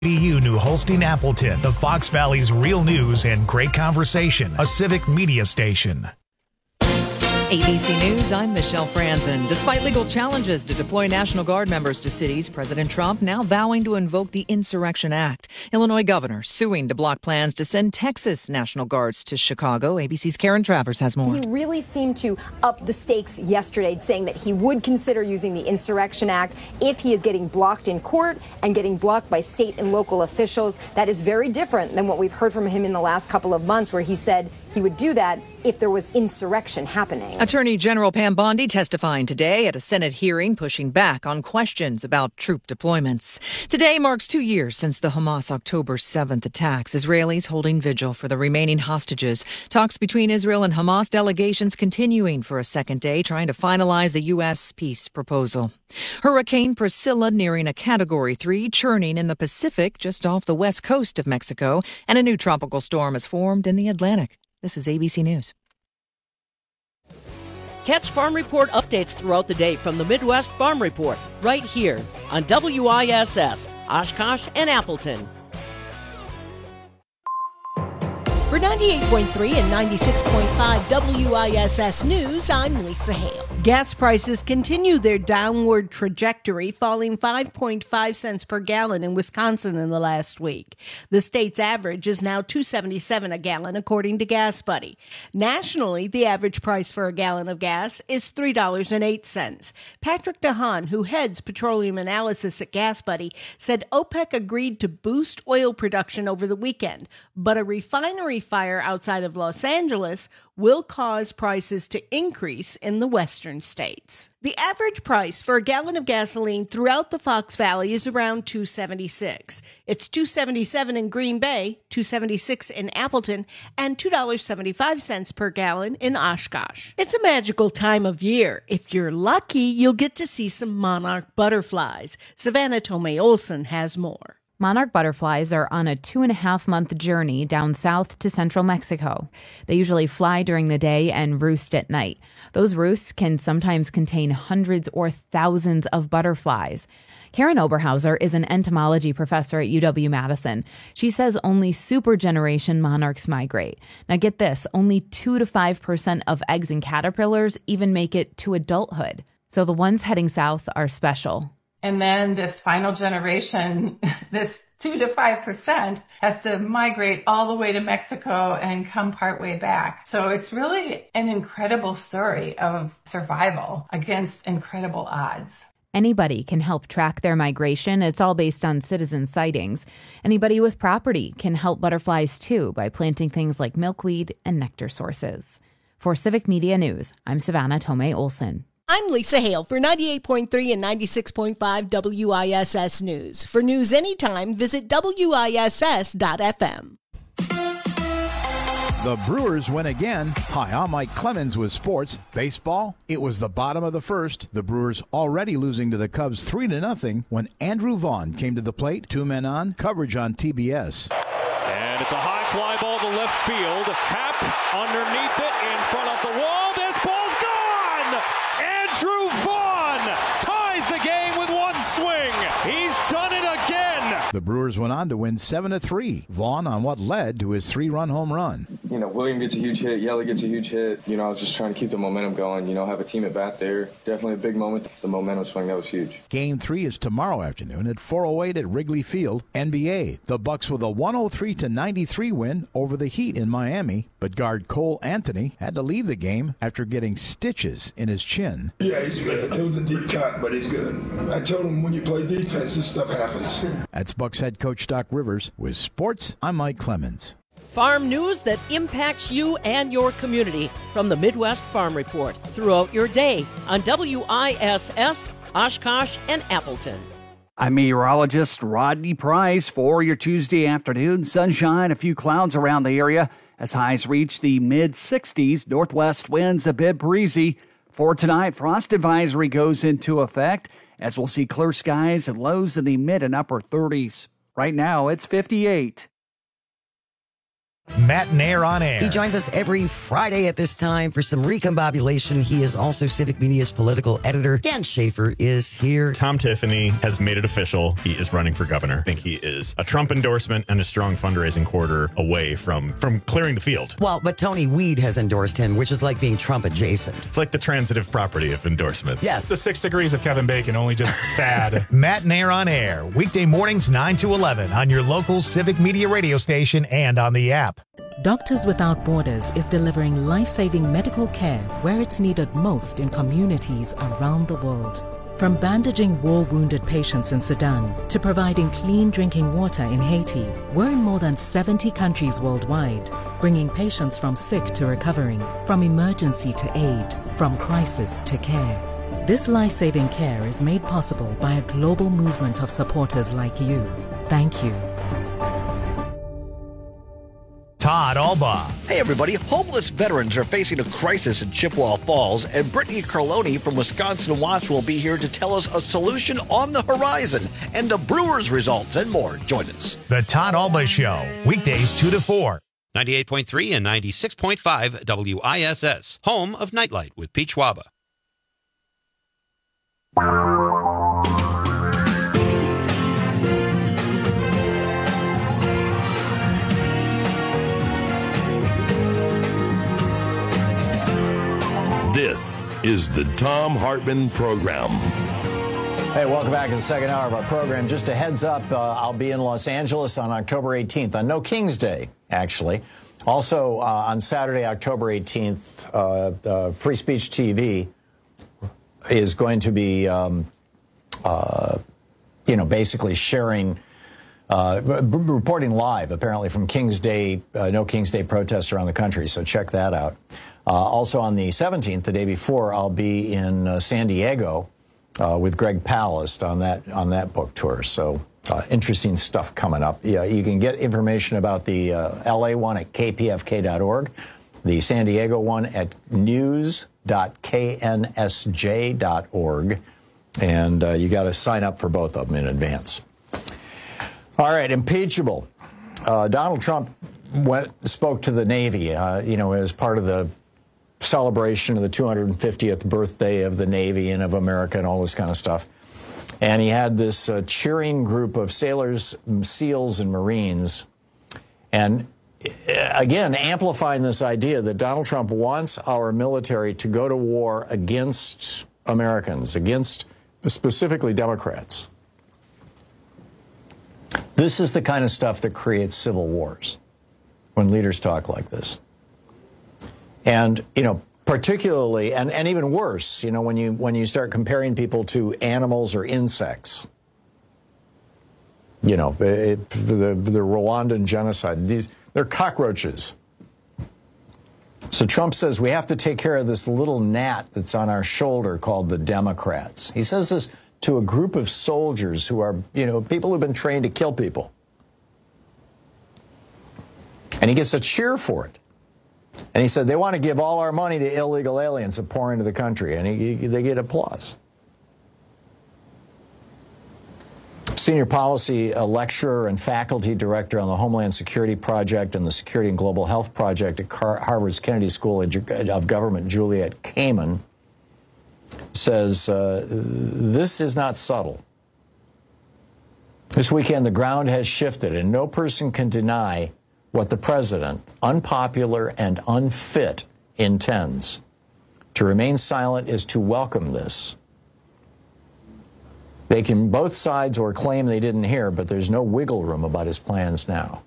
New Holstein Appleton, the Fox Valley's real news and great conversation, a civic media station. ABC News, I'm Michelle Franzen. Despite legal challenges to deploy National Guard members to cities, President Trump now vowing to invoke the Insurrection Act. Illinois governor suing to block plans to send Texas National Guards to Chicago. ABC's Karen Travers has more. He really seemed to up the stakes yesterday, saying that he would consider using the Insurrection Act if he is getting blocked in court and getting blocked by state and local officials. That is very different than what we've heard from him in the last couple of months, where he said he would do that if there was insurrection happening. Attorney General Pam Bondi testifying today at a Senate hearing, pushing back on questions about troop deployments. Today marks 2 years since the Hamas October 7th attacks. Israelis holding vigil for the remaining hostages. Talks between Israel and Hamas delegations continuing for a second day, trying to finalize the U.S. peace proposal. Hurricane Priscilla nearing a Category 3, churning in the Pacific just off the west coast of Mexico, and a new tropical storm has formed in the Atlantic. This is ABC News. Catch Farm Report updates throughout the day from the Midwest Farm Report right here on WISS, Oshkosh and Appleton. For 98.3 and 96.5 WISS News, I'm Lisa Hale. Gas prices continue their downward trajectory, falling 5.5 cents per gallon in Wisconsin in the last week. The state's average is now $2.77 a gallon, according to Gas Buddy. Nationally, the average price for a gallon of gas is $3.08. Patrick DeHaan, who heads petroleum analysis at Gas Buddy, said OPEC agreed to boost oil production over the weekend, but a refinery fire outside of Los Angeles will cause prices to increase in the western states. The average price for a gallon of gasoline throughout the Fox Valley is around $2.76. It's $2.77 in Green Bay, $2.76 in Appleton, and $2.75 per gallon in Oshkosh. It's a magical time of year. If you're lucky, you'll get to see some monarch butterflies. Savannah Tomei Olson has more. Monarch butterflies are on a 2.5-month journey down south to central Mexico. They usually fly during the day and roost at night. Those roosts can sometimes contain hundreds or thousands of butterflies. Karen Oberhauser is an entomology professor at UW-Madison. She says only supergeneration monarchs migrate. Now get this, only 2 to 5% of eggs and caterpillars even make it to adulthood. So the ones heading south are special. And then this final generation, this 2 to 5%, has to migrate all the way to Mexico and come partway back. So it's really an incredible story of survival against incredible odds. Anybody can help track their migration. It's all based on citizen sightings. Anybody with property can help butterflies too by planting things like milkweed and nectar sources. For Civic Media News, I'm Savannah Tomei Olson. I'm Lisa Hale for 98.3 and 96.5 WISS News. For news anytime, visit WISS.FM. The Brewers win again. Hi, I'm Mike Clemens with sports. Baseball, it was the bottom of the first. The Brewers already losing to the Cubs 3-0 when Andrew Vaughn came to the plate. 2 men on, coverage on TBS. And it's a high fly ball to left field. Happ underneath it, in front of the wall. This ball's gone! Andrew Vaughn ties the game with one swing. He's done it again. The Brewers went on to win 7-3. Vaughn on what led to his 3-run home run. William gets a huge hit. Yellow gets a huge hit. I was just trying to keep the momentum going. Have a team at bat there. Definitely a big moment. The momentum swing, that was huge. Game 3 is tomorrow afternoon at 4:08 at Wrigley Field. NBA, the Bucks with a 103-93 win over the Heat in Miami. But guard Cole Anthony had to leave the game after getting stitches in his chin. Yeah, he's good. It was a deep cut, but he's good. I told him when you play defense, this stuff happens. That's Bucks head coach Doc Rivers. With sports, I'm Mike Clemens. Farm news that impacts you and your community from the Midwest Farm Report throughout your day on WISS, Oshkosh, and Appleton. I'm meteorologist Rodney Price for your Tuesday afternoon. Sunshine, a few clouds around the area as highs reach the mid-60s. Northwest winds a bit breezy. For tonight, frost advisory goes into effect as we'll see clear skies and lows in the mid and upper 30s. Right now, it's 58. Matt Nair on air. He joins us every Friday at this time for some recombobulation. He is also Civic Media's political editor. Dan Schaefer is here. Tom Tiffany has made it official. He is running for governor. I think he is a Trump endorsement and a strong fundraising quarter away from clearing the field. Well, but Tony Weed has endorsed him, which is like being Trump adjacent. It's like the transitive property of endorsements. Yes. It's the 6 degrees of Kevin Bacon, only just sad. Matt Nair on air. Weekday mornings 9 to 11 on your local Civic Media radio station and on the app. Doctors Without Borders is delivering life-saving medical care where it's needed most in communities around the world. From bandaging war-wounded patients in Sudan to providing clean drinking water in Haiti, we're in more than 70 countries worldwide, bringing patients from sick to recovering, from emergency to aid, from crisis to care. This life-saving care is made possible by a global movement of supporters like you. Thank you. Todd Albaugh. Hey everybody, homeless veterans are facing a crisis in Chippewa Falls, and Brittany Carloni from Wisconsin Watch will be here to tell us a solution on the horizon and the Brewers results and more. Join us. The Todd Albaugh Show, weekdays 2 to 4. 98.3 and 96.5 WISS, home of Nightlight with Peach Waba. This is the Thom Hartmann Program. Hey, welcome back to the second hour of our program. Just a heads up, I'll be in Los Angeles on October 18th, on No King's Day, actually. Also, on Saturday, October 18th, Free Speech TV is going to be, basically sharing, reporting live, apparently, from King's Day, No King's Day protests around the country, so check that out. Also on the 17th, the day before, I'll be in San Diego with Greg Palast on that book tour. So interesting stuff coming up. Yeah, you can get information about the LA one at kpfk.org, the San Diego one at news.knsj.org, and you got to sign up for both of them in advance. All right, impeachable. Donald Trump spoke to the Navy, as part of the celebration of the 250th birthday of the Navy and of America and all this kind of stuff. And he had this cheering group of sailors, SEALs, and Marines. And again, amplifying this idea that Donald Trump wants our military to go to war against Americans, against specifically Democrats. This is the kind of stuff that creates civil wars when leaders talk like this. And, particularly, and even worse, when you start comparing people to animals or insects, the Rwandan genocide, they're cockroaches. So Trump says we have to take care of this little gnat that's on our shoulder called the Democrats. He says this to a group of soldiers who are, people who've been trained to kill people. And he gets a cheer for it. And he said they want to give all our money to illegal aliens that pour into the country, and they get applause. Senior policy lecturer and faculty director on the Homeland Security Project and the Security and Global Health Project at Harvard's Kennedy School of Government, Juliet Kamen, says this is not subtle. This weekend, the ground has shifted, and no person can deny what the president, unpopular and unfit, intends. To remain silent is to welcome this. They can both sides or claim they didn't hear, but there's no wiggle room about his plans now.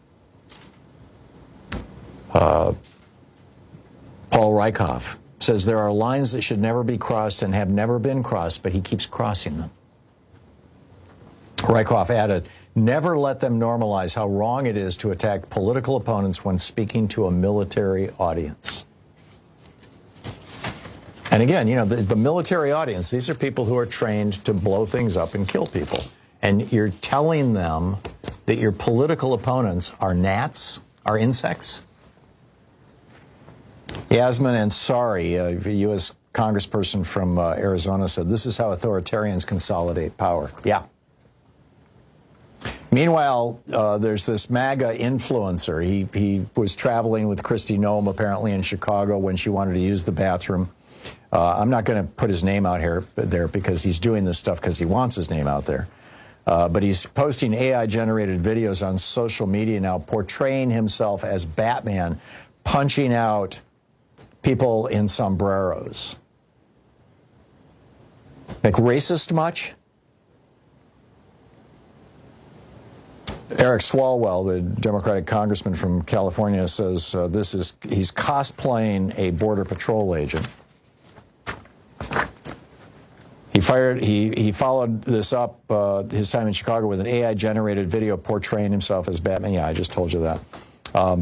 Paul Rieckhoff says there are lines that should never be crossed and have never been crossed, but he keeps crossing them. Rieckhoff added, never let them normalize how wrong it is to attack political opponents when speaking to a military audience. And again, the military audience, these are people who are trained to blow things up and kill people. And you're telling them that your political opponents are gnats, are insects? Yasmin Ansari, a U.S. congressperson from Arizona, said, this is how authoritarians consolidate power. Yeah. Meanwhile, there's this MAGA influencer. He was traveling with Kristi Noem apparently in Chicago when she wanted to use the bathroom. I'm not going to put his name out there because he's doing this stuff because he wants his name out there. But he's posting AI-generated videos on social media now portraying himself as Batman, punching out people in sombreros. Like racist much? Eric Swalwell, the Democratic congressman from California, says he's cosplaying a Border Patrol agent. He followed this up his time in Chicago with an AI-generated video portraying himself as Batman. Yeah, I just told you that.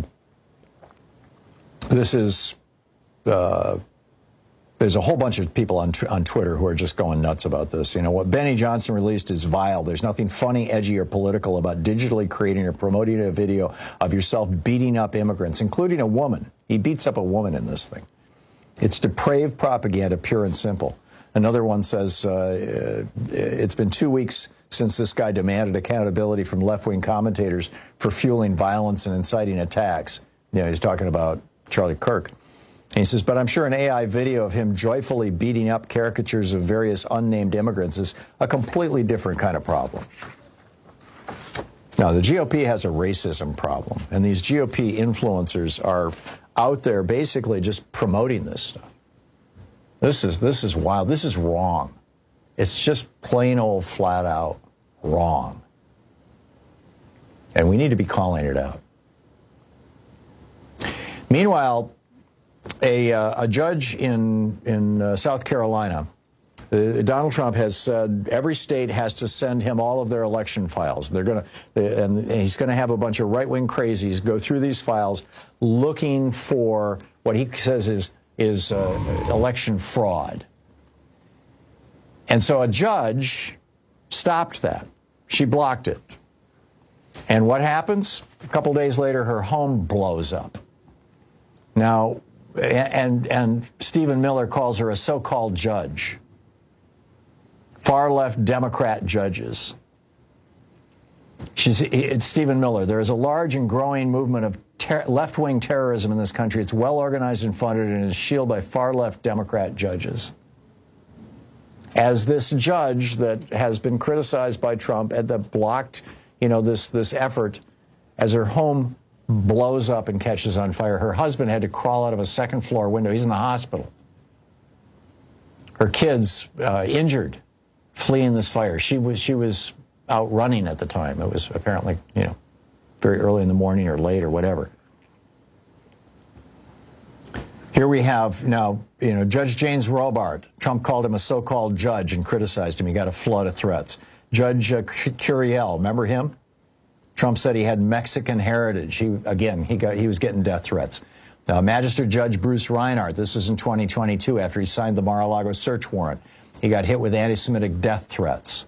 This is there's a whole bunch of people on Twitter who are just going nuts about this. You know, what Benny Johnson released is vile. There's nothing funny, edgy, or political about digitally creating or promoting a video of yourself beating up immigrants, including a woman. He beats up a woman in this thing. It's depraved propaganda, pure and simple. Another one says, it's been 2 weeks since this guy demanded accountability from left-wing commentators for fueling violence and inciting attacks. You know, he's talking about Charlie Kirk. And he says, but I'm sure an AI video of him joyfully beating up caricatures of various unnamed immigrants is a completely different kind of problem. Now, the GOP has a racism problem, and these GOP influencers are out there basically just promoting this stuff. This is wild. This is wrong. It's just plain old flat out wrong. And we need to be calling it out. Meanwhile, a judge in South Carolina, Donald Trump has said every state has to send him all of their election files. And he's going to have a bunch of right-wing crazies go through these files looking for what he says is election fraud. And so a judge stopped that. She blocked it. And what happens? A couple days later, her home blows up. Now, and Stephen Miller calls her a so-called judge. Far-left Democrat judges. It's Stephen Miller. There is a large and growing movement of left-wing terrorism in this country. It's well-organized and funded and is shielded by far-left Democrat judges. As this judge that has been criticized by Trump and that blocked, this effort, as her home blows up and catches on fire, her husband had to crawl out of a second-floor window. He's in the hospital. Her kids injured, fleeing this fire. She was out running at the time. It was apparently, very early in the morning or late or whatever. Here we have now, Judge James Robart. Trump called him a so-called judge and criticized him. He got a flood of threats. Judge Curiel, remember him? Trump said he had Mexican heritage. He was getting death threats. Magistrate Judge Bruce Reinhart, this was in 2022 after he signed the Mar-a-Lago search warrant. He got hit with anti-Semitic death threats.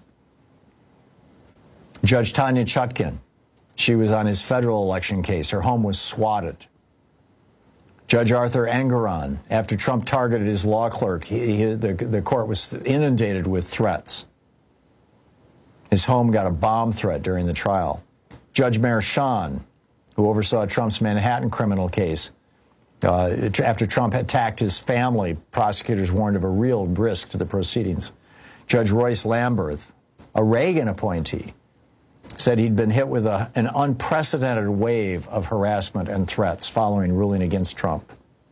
Judge Tanya Chutkin, she was on his federal election case. Her home was swatted. Judge Arthur Engoron, after Trump targeted his law clerk, the court was inundated with threats. His home got a bomb threat during the trial. Judge Merchan, who oversaw Trump's Manhattan criminal case, after Trump attacked his family, prosecutors warned of a real risk to the proceedings. Judge Royce Lamberth, a Reagan appointee, said he'd been hit with an unprecedented wave of harassment and threats following ruling against Trump.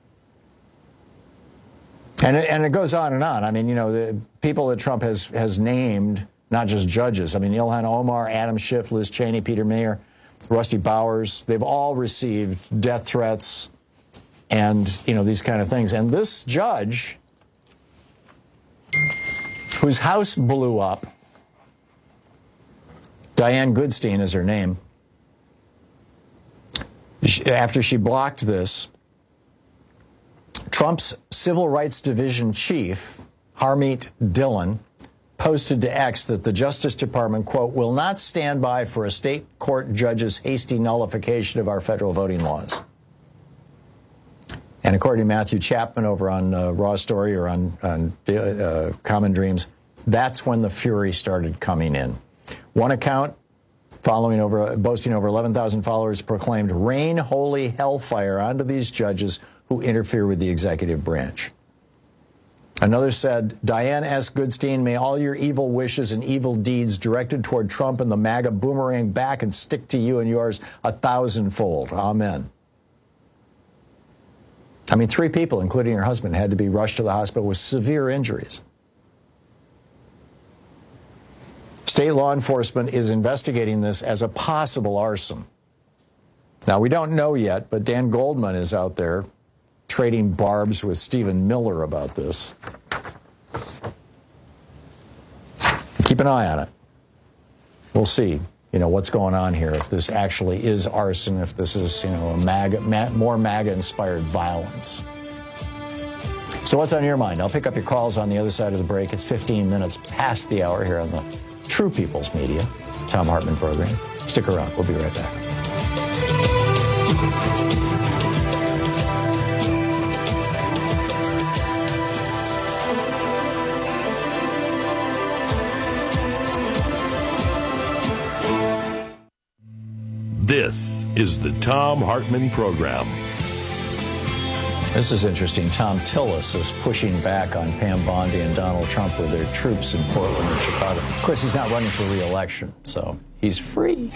And it goes on and on. I mean, the people that Trump has named, not just judges. I mean, Ilhan Omar, Adam Schiff, Liz Cheney, Peter Mayer, Rusty Bowers, they've all received death threats and, these kind of things. And this judge, whose house blew up, Diane Goodstein is her name, after she blocked this, Trump's Civil Rights Division chief, Harmeet Dillon, posted to X that the Justice Department, quote, will not stand by for a state court judge's hasty nullification of our federal voting laws. And according to Matthew Chapman over on Raw Story or on Common Dreams, that's when the fury started coming in. One account, boasting over 11,000 followers, proclaimed rain holy hellfire onto these judges who interfere with the executive branch. Another said, Dianne S. Goodstein, may all your evil wishes and evil deeds directed toward Trump and the MAGA boomerang back and stick to you and yours 1,000-fold. Amen. I mean, 3 people, including her husband, had to be rushed to the hospital with severe injuries. State law enforcement is investigating this as a possible arson. Now, we don't know yet, but Dan Goldman is out there trading barbs with Stephen Miller about this. Keep an eye on it. We'll see, what's going on here, if this actually is arson, if this is, more MAGA-inspired violence. So what's on your mind? I'll pick up your calls on the other side of the break. It's 15 minutes past the hour here on the True People's Media, Thom Hartmann program. Stick around. We'll be right back. This is the Thom Hartmann program. This is interesting. Thom Tillis is pushing back on Pam Bondi and Donald Trump with their troops in Portland and Chicago. Of course, he's not running for re-election, so he's free.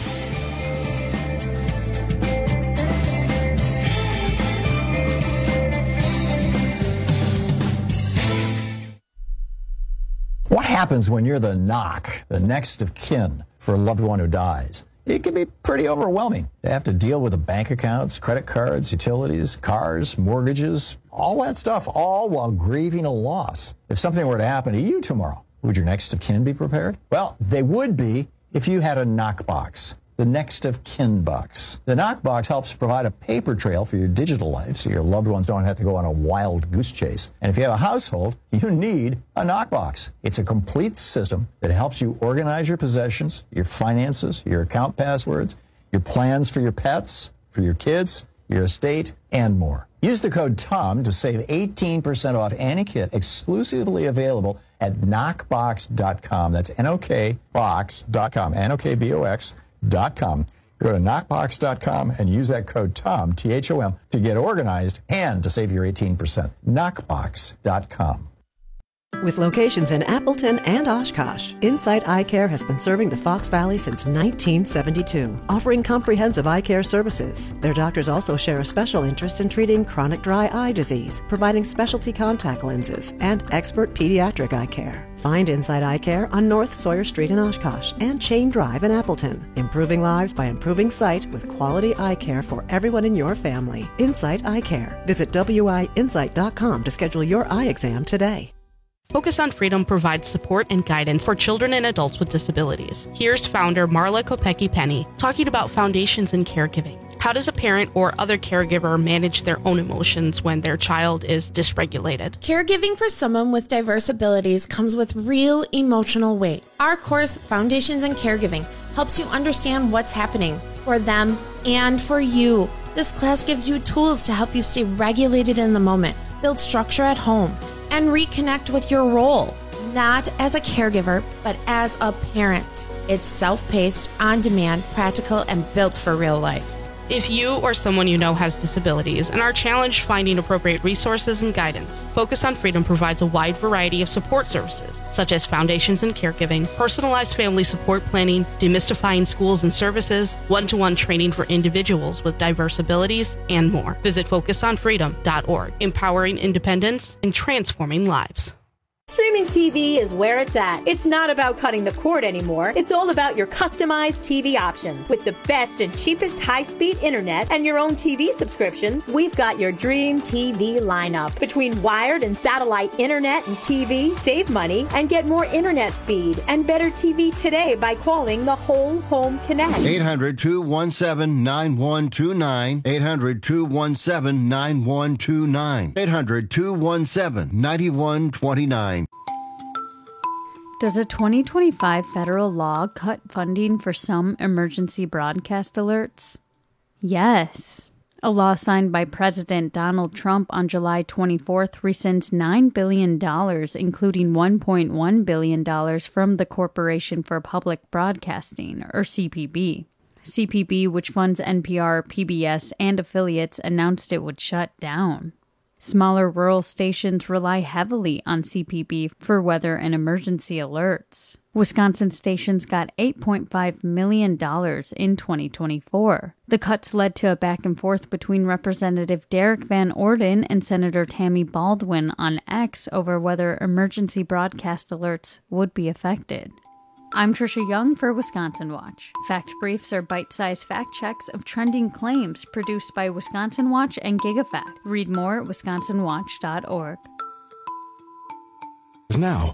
What happens when you're the next of kin for a loved one who dies? It can be pretty overwhelming. They have to deal with the bank accounts, credit cards, utilities, cars, mortgages, all that stuff, all while grieving a loss. If something were to happen to you tomorrow, would your next of kin be prepared? Well, they would be if you had a knockbox, the next of kin box. The knockbox helps provide a paper trail for your digital life so your loved ones don't have to go on a wild goose chase. And if you have a household, you need a knockbox. It's a complete system that helps you organize your possessions, your finances, your account passwords, your plans for your pets, for your kids, your estate, and more. Use the code TOM to save 18% off any kit exclusively available at knockbox.com. That's knockbox.com, knockbox.com. Go to knockbox.com and use that code TOM, T-H-O-M, to get organized and to save your 18%. Knockbox.com. With locations in Appleton and Oshkosh, Insight Eye Care has been serving the Fox Valley since 1972, offering comprehensive eye care services. Their doctors also share a special interest in treating chronic dry eye disease, providing specialty contact lenses, and expert pediatric eye care. Find Insight Eye Care on North Sawyer Street in Oshkosh and Chain Drive in Appleton. Improving lives by improving sight with quality eye care for everyone in your family. Insight Eye Care. Visit WIInsight.com to schedule your eye exam today. Focus on Freedom provides support and guidance for children and adults with disabilities. Here's founder Marla Kopecki-Penny talking about foundations and caregiving. How does a parent or other caregiver manage their own emotions when their child is dysregulated? Caregiving for someone with diverse abilities comes with real emotional weight. Our course, Foundations in Caregiving, helps you understand what's happening for them and for you. This class gives you tools to help you stay regulated in the moment, build structure at home, and reconnect with your role, not as a caregiver, but as a parent. It's self-paced, on-demand, practical, and built for real life. If you or someone you know has disabilities and are challenged finding appropriate resources and guidance, Focus on Freedom provides a wide variety of support services, such as Foundations in Caregiving, personalized family support planning, demystifying schools and services, one-to-one training for individuals with diverse abilities, and more. Visit FocusOnFreedom.org, empowering independence and transforming lives. Streaming TV is where it's at. It's not about cutting the cord anymore. It's all about your customized TV options. With the best and cheapest high-speed internet and your own TV subscriptions, we've got your dream TV lineup. Between wired and satellite internet and TV, save money and get more internet speed and better TV today by calling the Whole Home Connect. 800-217-9129. 800-217-9129. 800-217-9129. Does a 2025 federal law cut funding for some emergency broadcast alerts? Yes. A law signed by President Donald Trump on July 24th rescinds $9 billion, including $1.1 billion from the Corporation for Public Broadcasting, or CPB. CPB, which funds NPR, PBS, and affiliates, announced it would shut down. Smaller rural stations rely heavily on CPB for weather and emergency alerts. Wisconsin stations got $8.5 million in 2024. The cuts led to a back and forth between Representative Derek Van Orden and Senator Tammy Baldwin on X over whether emergency broadcast alerts would be affected. I'm Trisha Young for Wisconsin Watch. Fact Briefs are bite-sized fact checks of trending claims produced by Wisconsin Watch and GigaFact. Read more at wisconsinwatch.org. Now.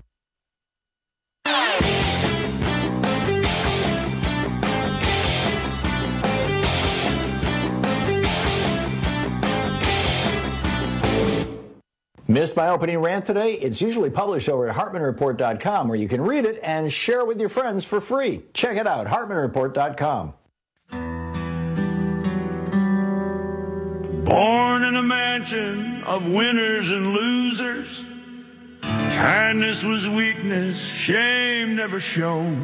Missed my opening rant today? It's usually published over at HartmanReport.com, where you can read it and share it with your friends for free. Check it out, HartmanReport.com. Born in a mansion of winners and losers, kindness was weakness, shame never shown.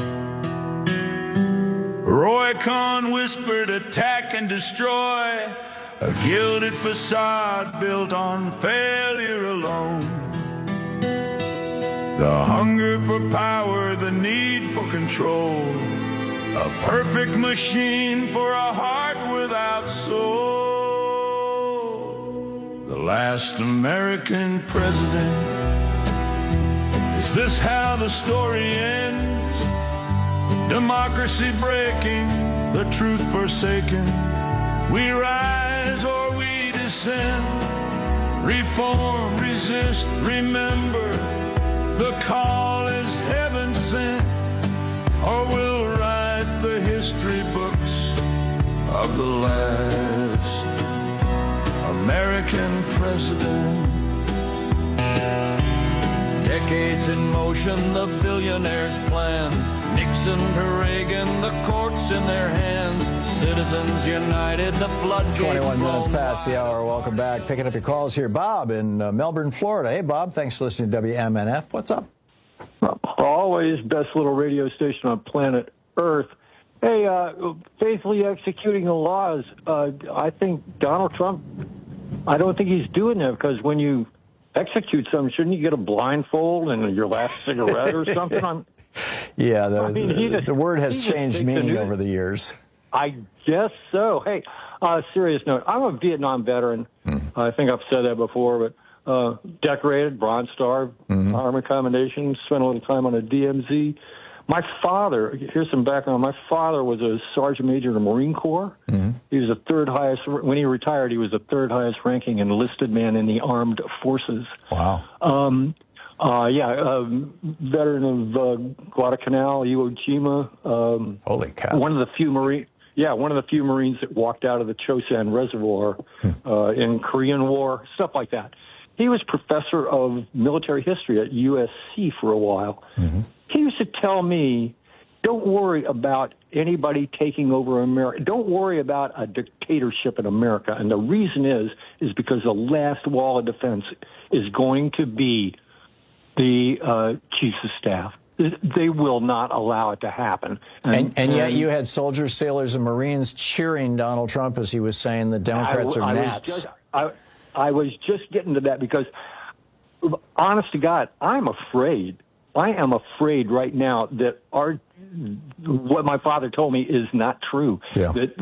Roy Cohn whispered, attack and destroy, a gilded facade built on failure alone. The hunger for power, the need for control, a perfect machine for a heart without soul. The last American president. Is this how the story ends? Democracy breaking, the truth forsaken. We rise or we descend. Reform, resist, remember. The call is heaven sent. Or we'll write the history books of the last American president. Decades in motion, the billionaires' plan. Nixon to Reagan, the courts in their hands. Citizens united, the floodgates. 21 minutes past the hour. Welcome back. Picking up your calls here. Bob in Melbourne, Florida. Hey, Bob. Thanks for listening to WMNF. What's up? Always best little radio station on planet Earth. Hey, faithfully executing the laws. I think Donald Trump, I don't think he's doing that, because when you execute something, shouldn't you get a blindfold and your last cigarette or something? Yeah, the word has changed meaning over the years. I guess so. Hey, serious note, I'm a Vietnam veteran. I think I've said that before, but decorated, Bronze Star, Army Commendation, spent a little time on a DMZ. My father, here's some background, my father was a sergeant major in the Marine Corps. He was the third highest, when he retired, he was the third highest ranking enlisted man in the armed forces. Wow. Veteran of Guadalcanal, Iwo Jima. Holy cow! One of the few Marines that walked out of the Chosin Reservoir in Korean War, stuff like that. He was professor of military history at USC for a while. He used to tell me, "Don't worry about anybody taking over America. Don't worry about a dictatorship in America." And the reason is because the last wall of defense is going to be the chiefs of staff. They will not allow it to happen. And yet you had soldiers, sailors, and Marines cheering Donald Trump as he was saying the Democrats are gnats. I was just getting to that because, honest to God, I'm afraid. I am afraid right now that what my father told me is not true. Yeah. That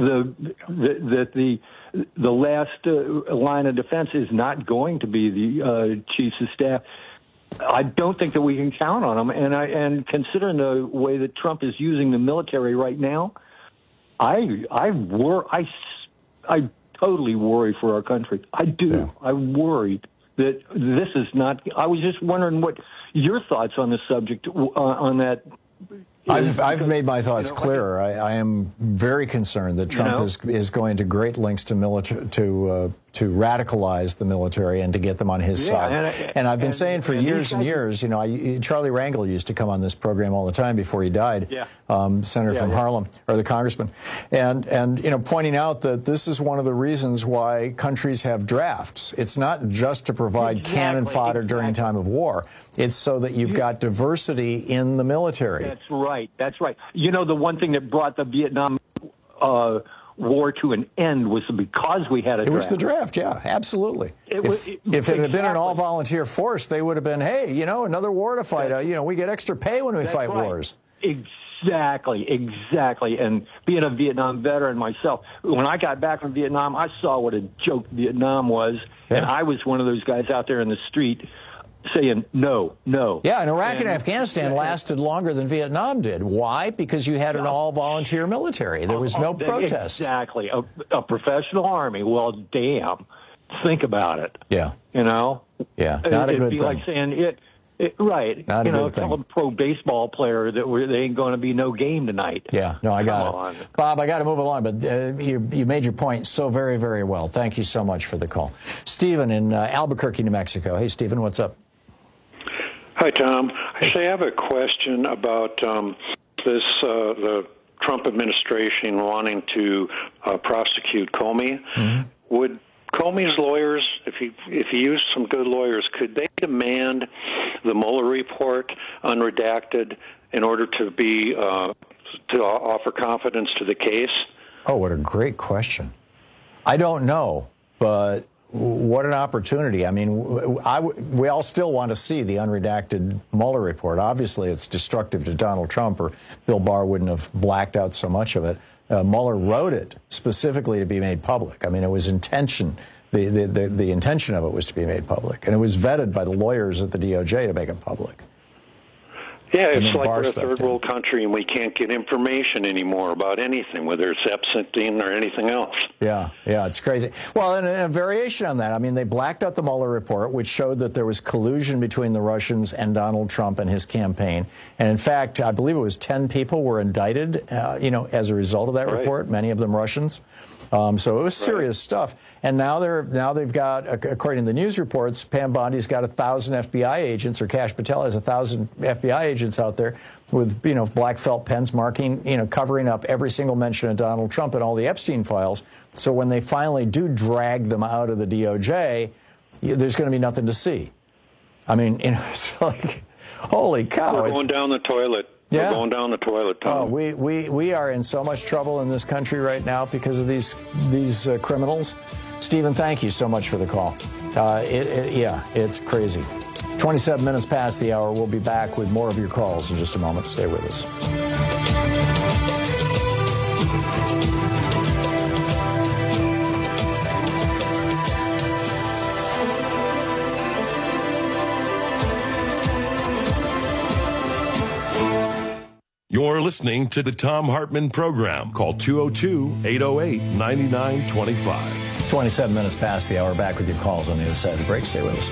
the last line of defense is not going to be the chiefs of staff. I don't think that we can count on them, and considering the way that Trump is using the military right now, I totally worry for our country. I do. Yeah. I'm worried that this is not. I was just wondering what your thoughts on this subject on that. I've made my thoughts clearer. I am very concerned that Trump is going to great lengths to to radicalize the military and to get them on his side. And I've been saying for years and years, you know, Charlie Rangel used to come on this program all the time before he died, senator from Harlem, or the congressman, and you know, pointing out that this is one of the reasons why countries have drafts. It's not just to provide cannon fodder during time of war. It's so that you've got diversity in the military. That's right. That's right. You know, the one thing that brought the Vietnam war to an end was because we had a draft. It was the draft, yeah, absolutely. If it had been an all-volunteer force, they would have been, hey, you know, another war to fight. You know, we get extra pay when we fight wars. Exactly. And being a Vietnam veteran myself, when I got back from Vietnam, I saw what a joke Vietnam was, and I was one of those guys out there in the street saying no. Yeah, and Iraq and Afghanistan lasted longer than Vietnam did. Why? Because you had an all-volunteer military. There was no protest. Exactly. A professional army. Well, damn. Think about it. Yeah. You know? Yeah, not a good thing. It'd be like saying right. Not you a know, good thing. tell a pro baseball player that there ain't going to be no game tonight. Yeah, no, I got it. Bob, I got to move along, but you made your point so very, very well. Thank you so much for the call. Stephen in Albuquerque, New Mexico. Hey, Stephen, what's up? Hi, Tom. I have a question about the Trump administration wanting to prosecute Comey. Mm-hmm. Would Comey's lawyers, if he used some good lawyers, could they demand the Mueller report unredacted in order to be to offer confidence to the case? Oh, what a great question. I don't know, but what an opportunity. I mean, we all still want to see the unredacted Mueller report. Obviously, it's destructive to Donald Trump, or Bill Barr wouldn't have blacked out so much of it. Mueller wrote it specifically to be made public. I mean, it was intention. The intention of it was to be made public, and it was vetted by the lawyers at the DOJ to make it public. Yeah, it's like we're a third world country and we can't get information anymore about anything, whether it's Epstein or anything else. Yeah, it's crazy. Well, and a variation on that, I mean, they blacked out the Mueller report, which showed that there was collusion between the Russians and Donald Trump and his campaign. And in fact, I believe it was 10 people were indicted, as a result of that report, many of them Russians. So it was serious stuff. And now they've got, according to the news reports, Pam Bondi's got 1,000 FBI agents, or Kash Patel has 1,000 FBI agents out there with, black felt pens marking, covering up every single mention of Donald Trump and all the Epstein files. So when they finally do drag them out of the DOJ, there's going to be nothing to see. I mean, it's like, holy cow. We're going down the toilet. Yeah. We're going down the toilet, Tom. Oh, we are in so much trouble in this country right now because of these criminals. Stephen, thank you so much for the call. It's crazy. 27 minutes past the hour. We'll be back with more of your calls in just a moment. Stay with us. You're listening to the Thom Hartmann Program. Call 202-808-9925. 27 minutes past the hour. Back with your calls on the other side of the break. Stay with us.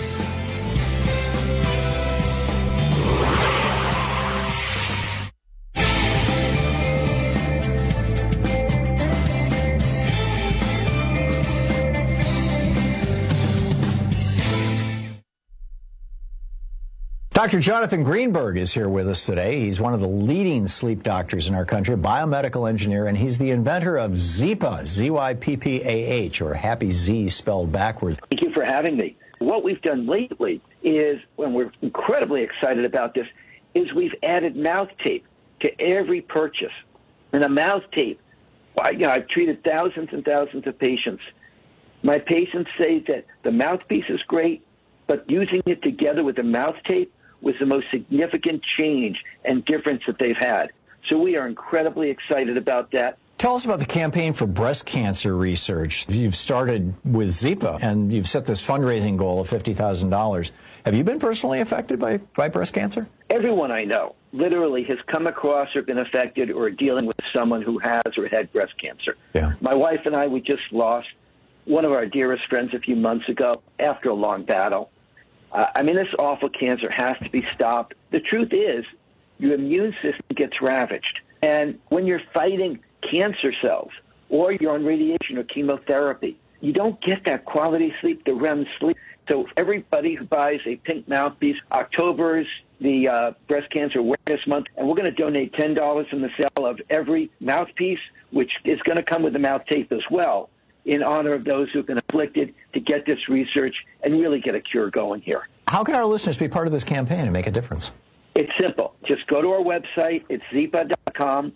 Dr. Jonathan Greenberg is here with us today. He's one of the leading sleep doctors in our country, a biomedical engineer, and he's the inventor of Zyppah, Z-Y-P-P-A-H, or Happy Z spelled backwards. Thank you for having me. What we've done lately is, and we're incredibly excited about this, is we've added mouth tape to every purchase. And a mouth tape, I've treated thousands and thousands of patients. My patients say that the mouthpiece is great, but using it together with the mouth tape was the most significant change and difference that they've had. So we are incredibly excited about that. Tell us about the campaign for breast cancer research. You've started with Zyppah, and you've set this fundraising goal of $50,000. Have you been personally affected by breast cancer? Everyone I know literally has come across or been affected or dealing with someone who has or had breast cancer. Yeah. My wife and I, we just lost one of our dearest friends a few months ago after a long battle. This awful cancer has to be stopped. The truth is, your immune system gets ravaged. And when you're fighting cancer cells, or you're on radiation or chemotherapy, you don't get that quality sleep, the REM sleep. So everybody who buys a pink mouthpiece, October's the Breast Cancer Awareness Month, and we're going to donate $10 from the sale of every mouthpiece, which is going to come with the mouth tape as well, in honor of those who've been afflicted, to get this research and really get a cure going here. How can our listeners be part of this campaign and make a difference? It's simple. Just go to our website. It's zyppah.com,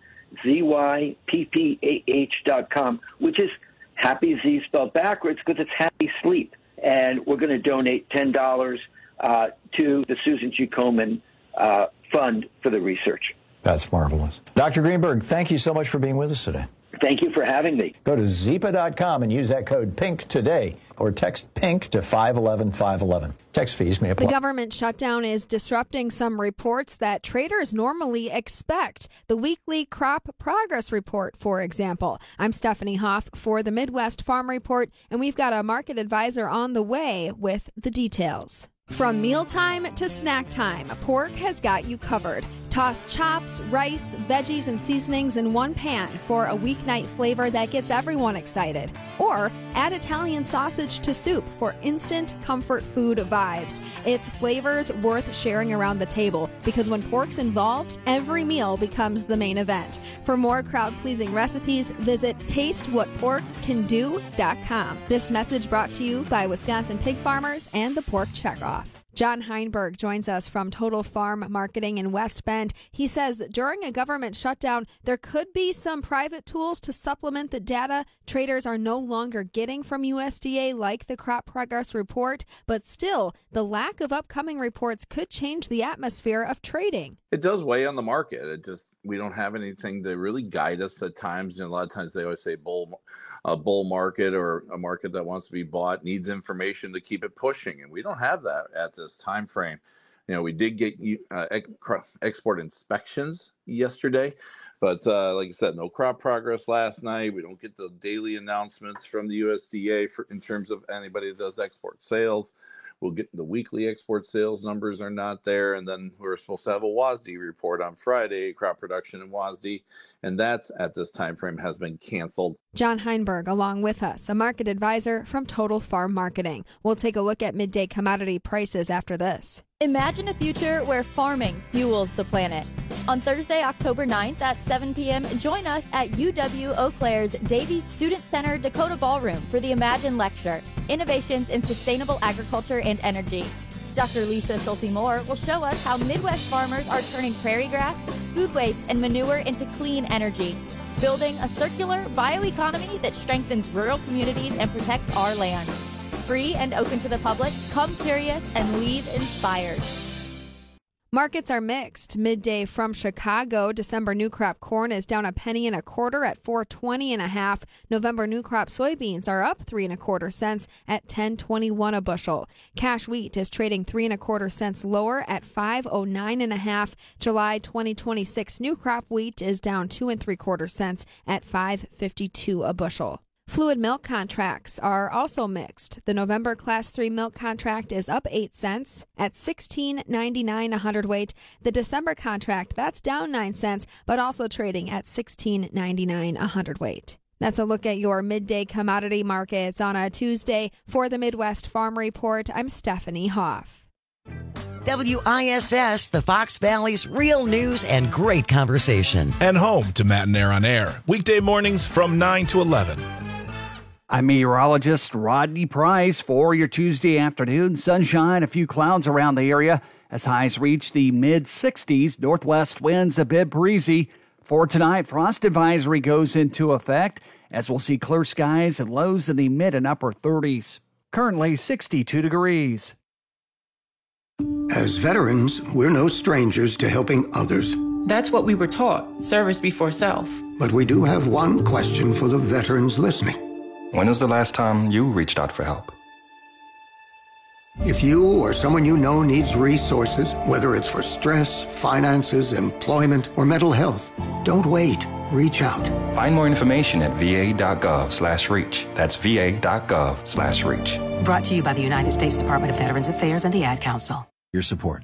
ZYPPAH.com, which is happy Z spelled backwards because it's happy sleep. And we're going to donate $10 to the Susan G. Komen Fund for the research. That's marvelous. Dr. Greenberg, thank you so much for being with us today. Thank you for having me. Go to zyppah.com and use that code PINK today, or text PINK to 511-511. Text fees may apply. The government shutdown is disrupting some reports that traders normally expect. The weekly crop progress report, for example. I'm Stephanie Hoff for the Midwest Farm Report, and we've got a market advisor on the way with the details. From mealtime to snack time, Pork has got you covered. Toss chops, rice, veggies, and seasonings in one pan for a weeknight flavor that gets everyone excited. Or add Italian sausage to soup for instant comfort food vibes. It's flavors worth sharing around the table because when pork's involved, every meal becomes the main event. For more crowd-pleasing recipes, visit tastewhatporkcando.com. This message brought to you by Wisconsin pig farmers and the Pork Checkoff. John Heinberg joins us from Total Farm Marketing in West Bend. He says during a government shutdown, there could be some private tools to supplement the data traders are no longer getting from USDA, like the Crop Progress Report. But still, the lack of upcoming reports could change the atmosphere of trading. It does weigh on the market. We don't have anything to really guide us at times. And a lot of times they always say a bull market or a market that wants to be bought needs information to keep it pushing. And we don't have that at this time frame. We did get export inspections yesterday, but like I said, no crop progress last night. We don't get the daily announcements from the USDA in terms of anybody that does export sales. We'll get the weekly export sales numbers are not there. And then we're supposed to have a WASDE report on Friday, crop production in WASDE. And that's at this time frame has been canceled. John Heinberg along with us, a market advisor from Total Farm Marketing. We'll take a look at midday commodity prices after this. Imagine a future where farming fuels the planet. On Thursday, October 9th at 7 p.m., join us at UW Eau Claire's Davies Student Center Dakota Ballroom for the Imagine Lecture, Innovations in Sustainable Agriculture and Energy. Dr. Lisa Schulte-Moore will show us how Midwest farmers are turning prairie grass, food waste, and manure into clean energy, building a circular bioeconomy that strengthens rural communities and protects our land. Free and open to the public, come curious and leave inspired. Markets are mixed. Midday from Chicago, December new crop corn is down 1.25 pennies at $4.20 November new crop soybeans are up 3 1/4 cents at $10.21 a bushel. Cash wheat is trading 3 1/4 cents lower at $5.09 July 2026 new crop wheat is down 2 3/4 cents at $5.52 a bushel. Fluid milk contracts are also mixed. The November Class 3 milk contract is up 8 cents at $16.99 a hundredweight. The December contract, that's down 9 cents, but also trading at $16.99 a hundredweight. That's a look at your midday commodity markets on a Tuesday. For the Midwest Farm Report, I'm Stephanie Hoff. WISS, the Fox Valley's real news and great conversation. And home to Matt and Air on Air. Weekday mornings from 9 to 11. I'm meteorologist Rodney Price for your Tuesday afternoon. Sunshine, a few clouds around the area as highs reach the mid-60s. Northwest winds a bit breezy. For tonight, frost advisory goes into effect as we'll see clear skies and lows in the mid and upper 30s. Currently 62 degrees. As veterans, we're no strangers to helping others. That's what we were taught, service before self. But we do have one question for the veterans listening. When was the last time you reached out for help? If you or someone you know needs resources, whether it's for stress, finances, employment, or mental health, don't wait. Reach out. Find more information at va.gov/reach. That's va.gov/reach. Brought to you by the United States Department of Veterans Affairs and the Ad Council. Your support.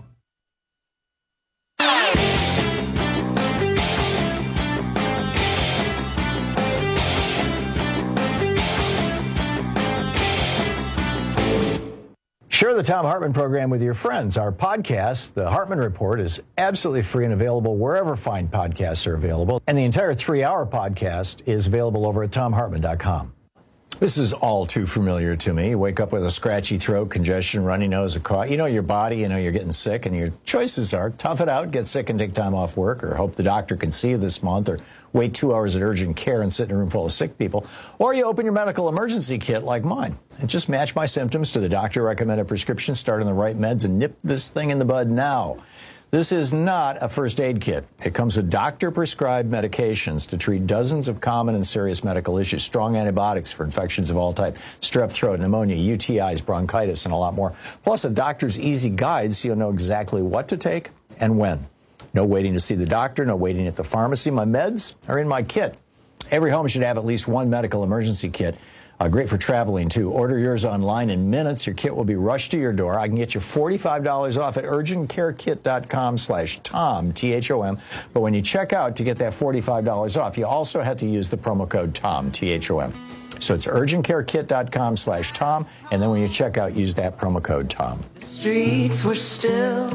Share the Thom Hartmann program with your friends. Our podcast, The Hartmann Report, is absolutely free and available wherever fine podcasts are available. And the entire 3-hour podcast is available over at ThomHartmann.com. This is all too familiar to me. You wake up with a scratchy throat, congestion, runny nose, a cough. You know your body, you know you're getting sick, and your choices are tough it out, get sick and take time off work, or hope the doctor can see you this month, or wait 2 hours at urgent care and sit in a room full of sick people. Or you open your medical emergency kit like mine and just match my symptoms to the doctor-recommended prescription, start on the right meds, and nip this thing in the bud now. This is not a first aid kit. It comes with doctor-prescribed medications to treat dozens of common and serious medical issues, strong antibiotics for infections of all types, strep throat, pneumonia, UTIs, bronchitis, and a lot more, plus a doctor's easy guide so you'll know exactly what to take and when. No waiting to see the doctor, no waiting at the pharmacy. My meds are in my kit. Every home should have at least one medical emergency kit. Great for traveling, too. Order yours online in minutes. Your kit will be rushed to your door. I can get you $45 off at urgentcarekit.com/Tom, T-H-O-M. But when you check out to get that $45 off, you also have to use the promo code TOM, T-H-O-M. So it's urgentcarekit.com/Tom. And then when you check out, use that promo code TOM. The streets were still,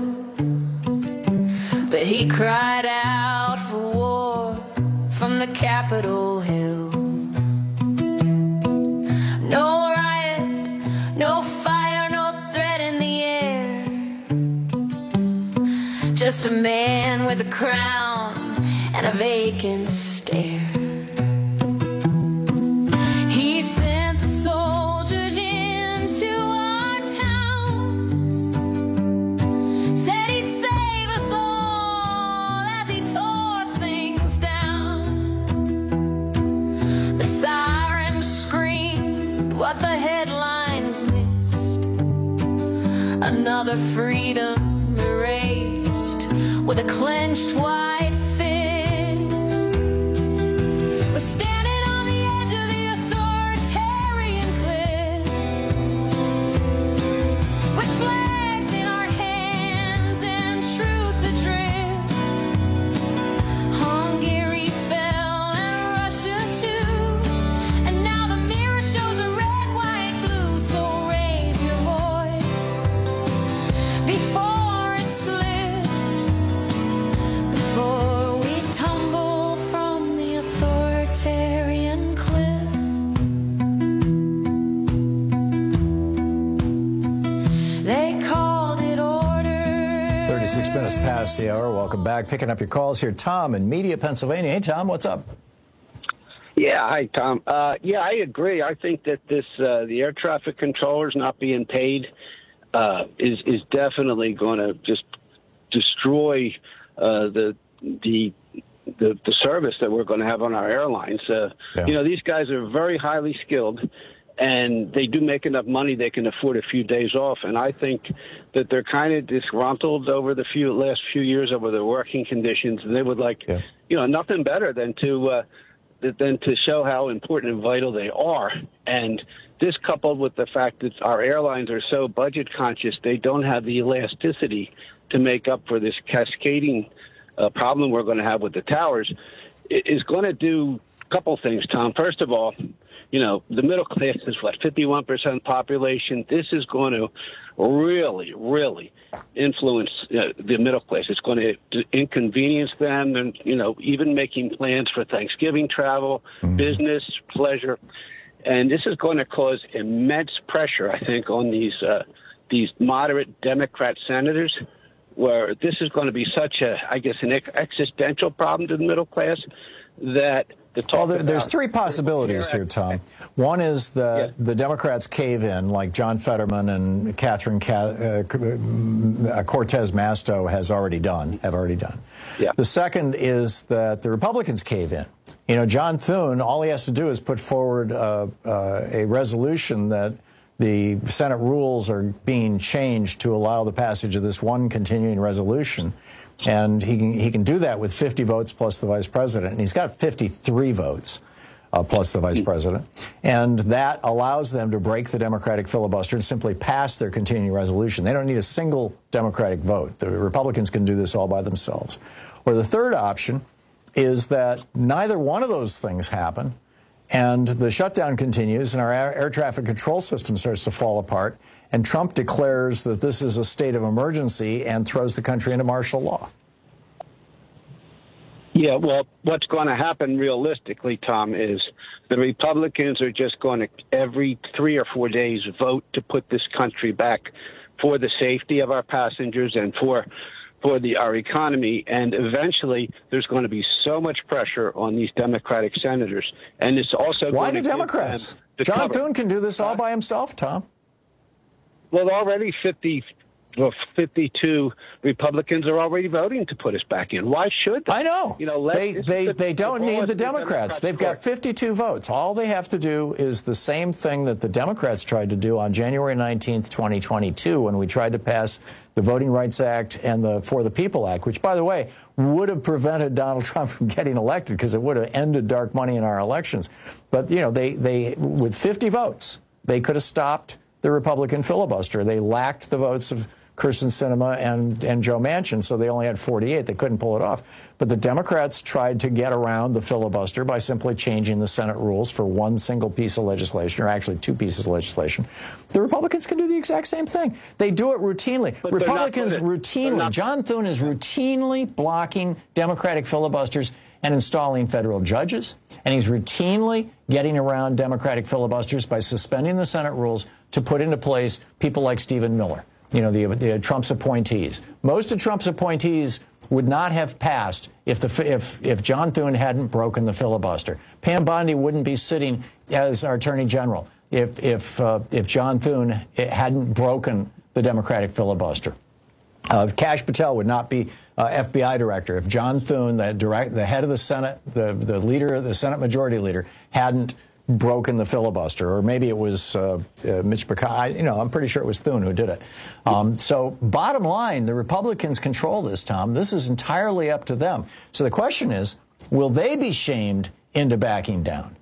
but he cried out for war from the Capitol Hill. No riot, no fire, no threat in the air. Just a man with a crown and a vacant stare. He sent the soldiers into our towns, said he'd save us all as he tore things down. The sirens screamed what the headlines missed. Another freedom erased with a clenched white fist. We're standing on the edge of the authoritarian cliff, with flags in our hands and truth adrift. Hungary fell and Russia too, and now the mirror shows a red, white, blue. So raise your voice before it slips, before we tumble from the authoritarian cliff. They called it order. 36 minutes past the hour. Welcome back. Picking up your calls here. Tom in Media, Pennsylvania. Hey, Tom, what's up? Yeah, hi, Tom. Yeah, I agree. I think that this the air traffic controllers not being paid is definitely going to just destroy the service that we're going to have on our airlines. You know, these guys are very highly skilled, and they do make enough money they can afford a few days off. And I think that they're kind of disgruntled over the last few years over their working conditions, and they would like, you know, nothing better than to show how important and vital they are. And this, coupled with the fact that our airlines are so budget conscious, they don't have the elasticity to make up for this cascading problem we're going to have with the towers, is going to do a couple things, Tom. First of all, you know, the middle class is, 51% population. This is going to really, really influence the middle class. It's going to inconvenience them, and, you know, even making plans for Thanksgiving travel, business, pleasure. And this is going to cause immense pressure, I think, on these moderate Democrat senators, where this is going to be such an existential problem to the middle class that there's three possibilities here, Tom. One is that the Democrats cave in, like John Fetterman and Catherine Cortez Masto have already done. Yeah. The second is that the Republicans cave in. You know, John Thune, all he has to do is put forward a resolution that the Senate rules are being changed to allow the passage of this one continuing resolution. And he can do that with 50 votes plus the vice president. And he's got 53 votes plus the vice president. And that allows them to break the Democratic filibuster and simply pass their continuing resolution. They don't need a single Democratic vote. The Republicans can do this all by themselves. Or the third option is that neither one of those things happen, And the shutdown continues, and our air traffic control system starts to fall apart, and Trump declares that this is a state of emergency and throws the country into martial law. Yeah, well, what's going to happen realistically, Tom, is the Republicans are just going to every 3 or 4 days vote to put this country back for the safety of our passengers and for our economy, and eventually there's going to be so much pressure on these Democratic senators, and it's also why going the to Democrats? The John Thune can do this all by himself, Tom. Well, already 52 Republicans are already voting to put us back in. Why should they? I know. You know, they don't need the Democrats. They've got 52 votes. All they have to do is the same thing that the Democrats tried to do on January 19th, 2022, when we tried to pass the Voting Rights Act and the For the People Act, which, by the way, would have prevented Donald Trump from getting elected because it would have ended dark money in our elections. But, you know, they with 50 votes, they could have stopped the Republican filibuster. They lacked the votes of Kyrsten Sinema and Joe Manchin, so they only had 48. They couldn't pull it off. But the Democrats tried to get around the filibuster by simply changing the Senate rules for one single piece of legislation, or actually 2 pieces of legislation. The Republicans can do the exact same thing. They do it routinely. But Republicans routinely, John Thune is routinely blocking Democratic filibusters and installing federal judges, and he's routinely getting around Democratic filibusters by suspending the Senate rules to put into place people like Stephen Miller. You know, the Trump's appointees. Most of Trump's appointees would not have passed if John Thune hadn't broken the filibuster. Pam Bondi wouldn't be sitting as our Attorney General if John Thune hadn't broken the Democratic filibuster. Kash Patel would not be FBI director if John Thune, the head of the Senate, the leader, the Senate Majority Leader, hadn't broken the filibuster, or maybe it was Mitch McConnell. You know, I'm pretty sure it was Thune who did it. So bottom line, the Republicans control this, Tom. This is entirely up to them. So the question is, will they be shamed into backing down?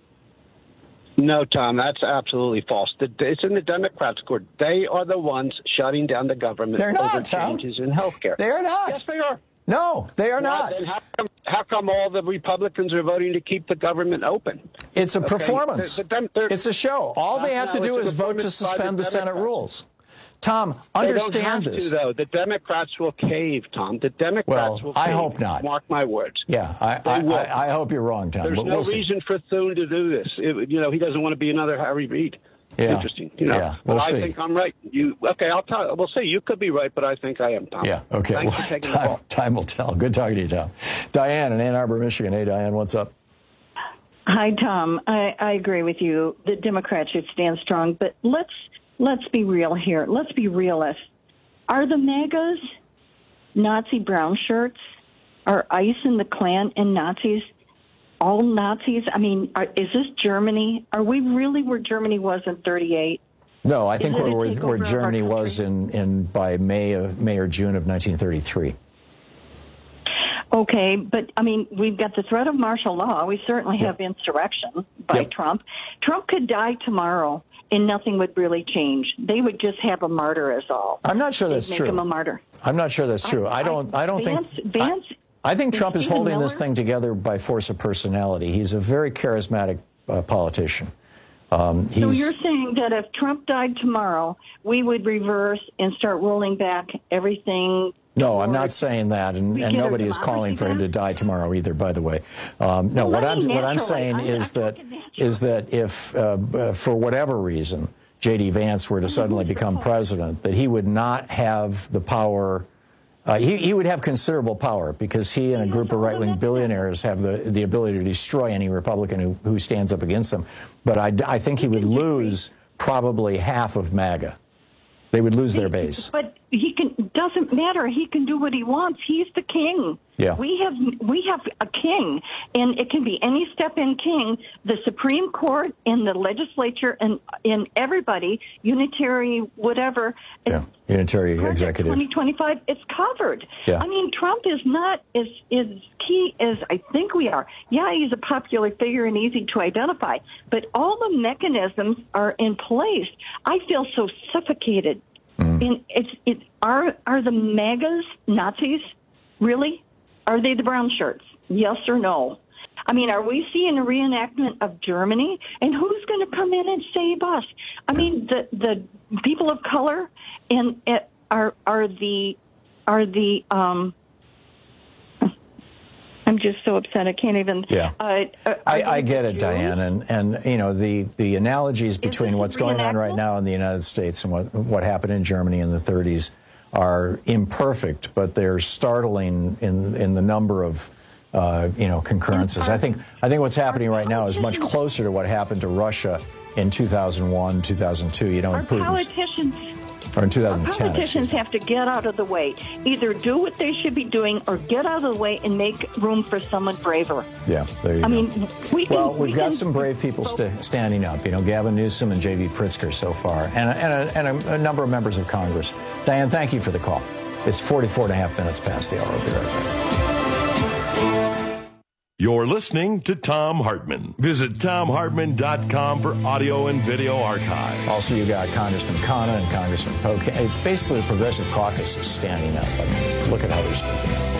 No, Tom, that's absolutely false. It's in the Democrats' court. They are the ones shutting down the government They're not, over changes in health care. They're not. Yes, they are. No, they are not. Then how come all the Republicans are voting to keep the government open? It's a performance. It's a show. All they have to do is vote to suspend the Senate rules. Tom, understand this. this. Though. The Democrats will cave, Tom. The Democrats will cave. I hope not. Mark my words. Yeah, I hope you're wrong, Tom. There's but no we'll reason for Thune to do this. You know, he doesn't want to be another Harry Reid. Yeah. Interesting. You know, yeah, we'll see. I think I'm right. We'll see. You could be right, but I think I am, Tom. Yeah, okay. Thanks for taking the call. Time will tell. Good talking to you, Tom. Diane in Ann Arbor, Michigan. Hey, Diane, what's up? Hi, Tom. I agree with you. The Democrats should stand strong, but let's be real here. Let's be realists. Are the MAGAs Nazi brown shirts? Are ICE and the Klan and Nazis all Nazis? I mean, is this Germany? Are we really where Germany was in 1938? No, I think where Germany was by May or June of 1933. Okay, but I mean, we've got the threat of martial law. We certainly have insurrection by Trump. Trump could die tomorrow, and nothing would really change. They would just have a martyr as all. I'm not sure that's true. Make him a martyr. I'm not sure that's true. I don't think. I think Trump is holding this thing together by force of personality. He's a very charismatic politician. So you're saying that if Trump died tomorrow, we would reverse and start rolling back everything? No, I'm not saying that, and nobody is calling for him to die tomorrow either, by the way. No, what I'm saying is that if, for whatever reason, J.D. Vance were to suddenly become president, that he would not have the power. He would have considerable power because he and a group of right-wing billionaires have the ability to destroy any Republican who stands up against them. But I think he would lose probably half of MAGA. They would lose their base. But doesn't matter. He can do what he wants. He's the king. Yeah. We have a king, and it can be any step-in king. The Supreme Court and the legislature and everybody, unitary, whatever. Yeah, unitary executive. 2025, it's covered. Yeah. I mean, Trump is not as key as I think we are. Yeah, he's a popular figure and easy to identify, but all the mechanisms are in place. I feel so suffocated. And are the MAGAs Nazis? Really? Are they the brown shirts? Yes or no? I mean, are we seeing a reenactment of Germany? And who's going to come in and save us? I mean, the people of color and are the I'm just so upset. I can't even. Yeah. I get it, Diane, and you know the analogies between what's going on right now in the United States and what happened in Germany in the 30s are imperfect, but they're startling in the number of concurrences. I think what's happening right now is much closer to what happened to Russia in 2001, 2002. You know, in Putin's. Or in 2010. Politicians have to get out of the way. Either do what they should be doing or get out of the way and make room for someone braver. Yeah, there you go. I mean, we've got some brave people standing up. You know, Gavin Newsom and J.B. Pritzker so far, and a number of members of Congress. Diane, thank you for the call. It's 44.5 minutes past the hour. I'll be right back. You're listening to Thom Hartmann. Visit ThomHartmann.com for audio and video archive. Also, you got Congressman Khanna and Congressman Polk. Basically, the Progressive Caucus is standing up. I mean, look at how they're speaking up.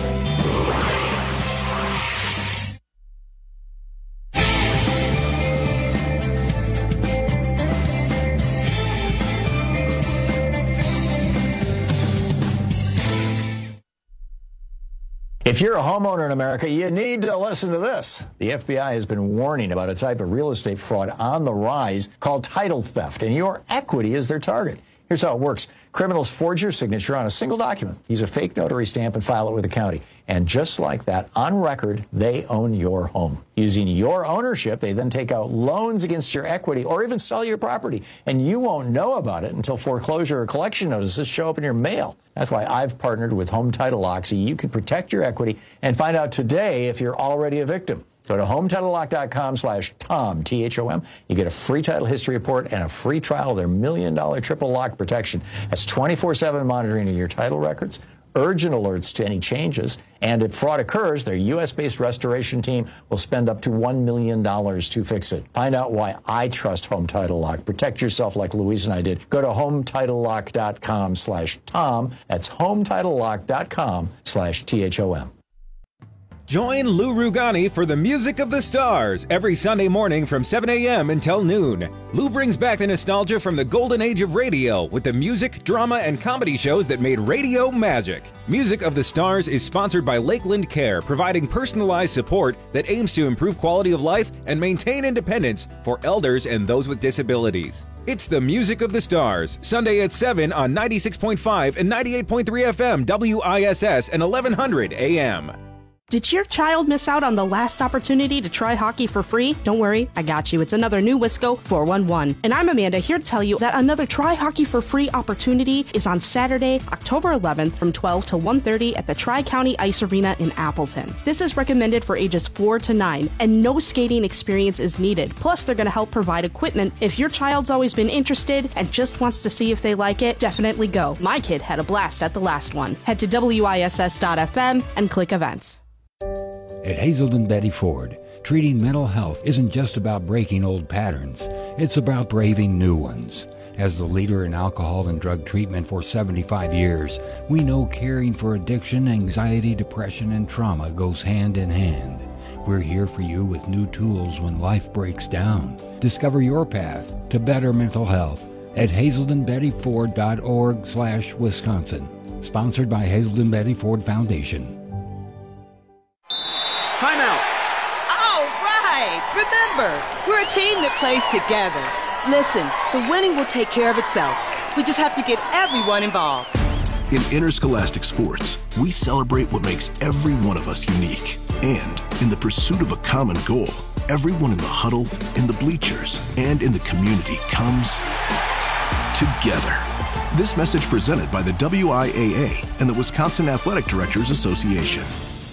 If you're a homeowner in America, you need to listen to this. The FBI has been warning about a type of real estate fraud on the rise called title theft, and your equity is their target. Here's how it works. Criminals forge your signature on a single document, use a fake notary stamp, and file it with the county. And just like that, on record, they own your home. Using your ownership, they then take out loans against your equity or even sell your property. And you won't know about it until foreclosure or collection notices show up in your mail. That's why I've partnered with Home Title Lock so you can protect your equity and find out today if you're already a victim. Go to HometitleLock.com/Tom, T-H-O-M. You get a free title history report and a free trial of their $1 million triple lock protection. That's 24/7 monitoring of your title records, urgent alerts to any changes, and if fraud occurs, their U.S.-based restoration team will spend up to $1 million to fix it. Find out why I trust Home Title Lock. Protect yourself like Louise and I did. Go to HometitleLock.com/Tom. That's HometitleLock.com/THOM. Join Lou Rugani for the Music of the Stars every Sunday morning from 7 a.m. until noon. Lou brings back the nostalgia from the golden age of radio with the music, drama, and comedy shows that made radio magic. Music of the Stars is sponsored by Lakeland Care, providing personalized support that aims to improve quality of life and maintain independence for elders and those with disabilities. It's the Music of the Stars, Sunday at 7 on 96.5 and 98.3 FM WISS and 1100 AM. Did your child miss out on the last opportunity to try hockey for free? Don't worry, I got you. It's another new Wisco 411. And I'm Amanda, here to tell you that another Try Hockey for Free opportunity is on Saturday, October 11th from 12 to 1:30 at the Tri-County Ice Arena in Appleton. This is recommended for ages 4 to 9, and no skating experience is needed. Plus, they're going to help provide equipment. If your child's always been interested and just wants to see if they like it, definitely go. My kid had a blast at the last one. Head to WISS.FM and click events. At Hazelden Betty Ford, treating mental health isn't just about breaking old patterns, it's about braving new ones. As the leader in alcohol and drug treatment for 75 years, we know caring for addiction, anxiety, depression, and trauma goes hand in hand. We're here for you with new tools when life breaks down. Discover your path to better mental health at hazeldenbettyford.org/Wisconsin. Sponsored by Hazelden Betty Ford Foundation. Timeout. All right. Remember, we're a team that plays together. Listen, the winning will take care of itself. We just have to get everyone involved. In interscholastic sports, we celebrate what makes every one of us unique. And in the pursuit of a common goal, everyone in the huddle, in the bleachers, and in the community comes together. This message presented by the WIAA and the Wisconsin Athletic Directors Association.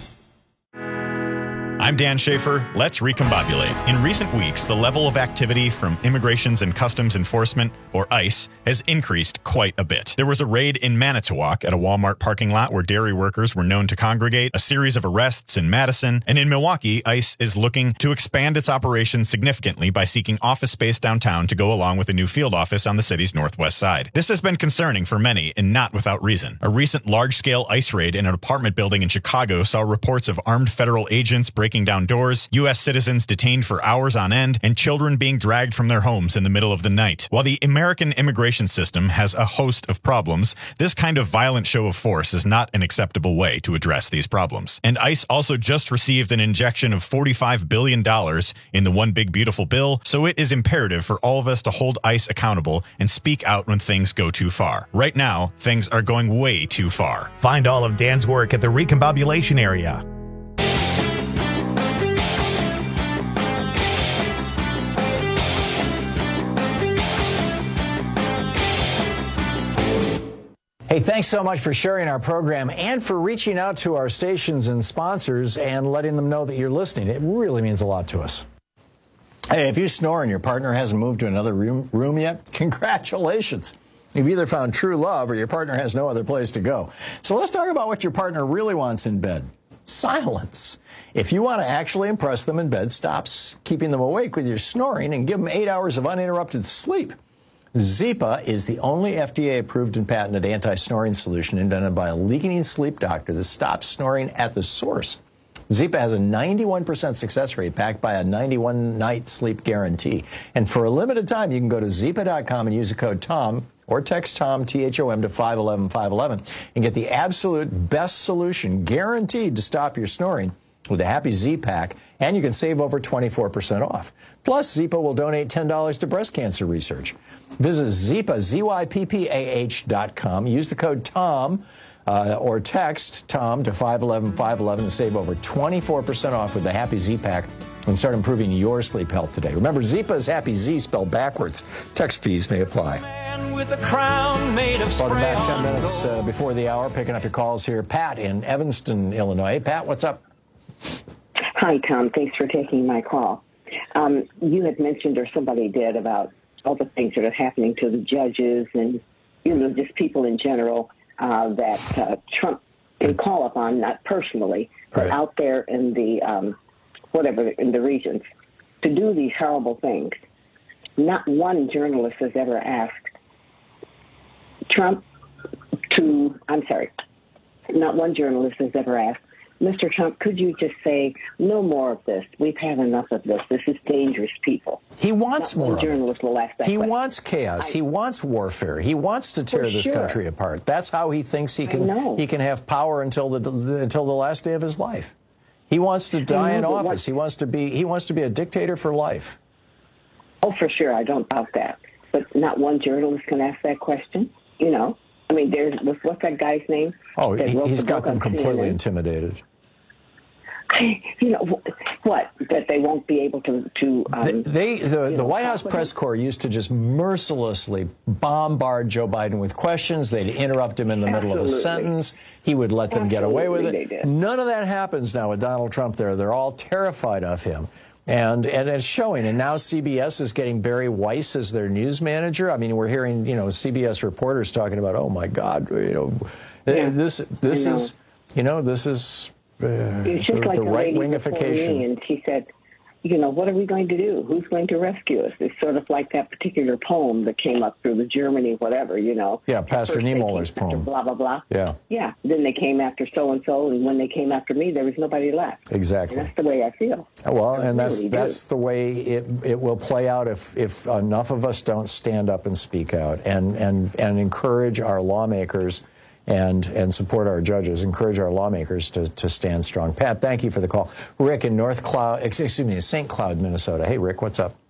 I'm Dan Schaefer. Let's recombobulate. In recent weeks, the level of activity from Immigrations and Customs Enforcement, or ICE, has increased quite a bit. There was a raid in Manitowoc at a Walmart parking lot where dairy workers were known to congregate, a series of arrests in Madison, and in Milwaukee, ICE is looking to expand its operations significantly by seeking office space downtown to go along with a new field office on the city's northwest side. This has been concerning for many, and not without reason. A recent large-scale ICE raid in an apartment building in Chicago saw reports of armed federal agents breaking breaking down doors, U.S. citizens detained for hours on end, and children being dragged from their homes in the middle of the night. While the American immigration system has a host of problems, this kind of violent show of force is not an acceptable way to address these problems. And ICE also just received an injection of $45 billion in the One Big Beautiful Bill, so it is imperative for all of us to hold ICE accountable and speak out when things go too far. Right now, things are going way too far. Find all of Dan's work at the Recombobulation area. Hey, thanks so much for sharing our program and for reaching out to our stations and sponsors and letting them know that you're listening. It really means a lot to us. Hey, if you snore and your partner hasn't moved to another room yet, congratulations. You've either found true love or your partner has no other place to go. So let's talk about what your partner really wants in bed. Silence. If you want to actually impress them in bed, stop keeping them awake with your snoring and give them 8 hours of uninterrupted sleep. Zipa is the only FDA-approved and patented anti-snoring solution invented by a leading sleep doctor that stops snoring at the source. Zipa has a 91% success rate backed by a 91-night sleep guarantee. And for a limited time, you can go to Zipa.com and use the code TOM or text TOM, T-H-O-M, to 511-511 and get the absolute best solution guaranteed to stop your snoring with a Happy Z-Pack, and you can save over 24% off. Plus, Zipa will donate $10 to breast cancer research. Visit Zipa, ZYPPAH.com. Use the code TOM or text TOM to 511-511 and save over 24% off with the Happy Z-Pack and start improving your sleep health today. Remember, Zipa is Happy Z spelled backwards. Text fees may apply. With a crown made of Welcome back 10 minutes before the hour. Picking up your calls here. Pat in Evanston, Illinois. Hey, Pat, what's up? Hi, Tom. Thanks for taking my call. You had mentioned, or somebody did, about all the things that are happening to the judges and, just people in general that Trump can call upon, not personally, but out there in the, in the regions, to do these horrible things. Not one journalist has ever asked Trump not one journalist has ever asked, Mr. Trump, could you just say, no more of this? We've had enough of this. This is dangerous, people. He wants more of it. Will ask that he question. wants chaos. He wants warfare. He wants to tear this country apart. That's how he thinks he can have power until the last day of his life. He wants to die in office. He wants to be a dictator for life. Oh, for sure. I don't doubt that. But not one journalist can ask that question. I mean, what's that guy's name? Oh, he's got them completely intimidated. What? That they won't be able to the White House press corps used to just mercilessly bombard Joe Biden with questions. They'd interrupt him in the middle of a sentence. He would let them get away with it. None of that happens now with Donald Trump there. They're all terrified of him. And it's showing. And now CBS is getting Barry Weiss as their news manager. I mean, we're hearing, CBS reporters talking about, oh, my God, this is it's just like the right-wingification. And she said, what are we going to do? Who's going to rescue us? It's sort of like that particular poem that came up through the Germany, whatever, Yeah, Pastor Niemöller's poem. Blah, blah, blah. Yeah. Yeah. Then they came after so-and-so, and when they came after me, there was nobody left. Exactly. And that's the way I feel. Well, and that's the way it will play out if enough of us don't stand up and speak out and encourage our lawmakers and support our judges, encourage our lawmakers to stand strong. Pat, thank you for the call. Rick in St. Cloud, Minnesota. Hey, Rick, what's up?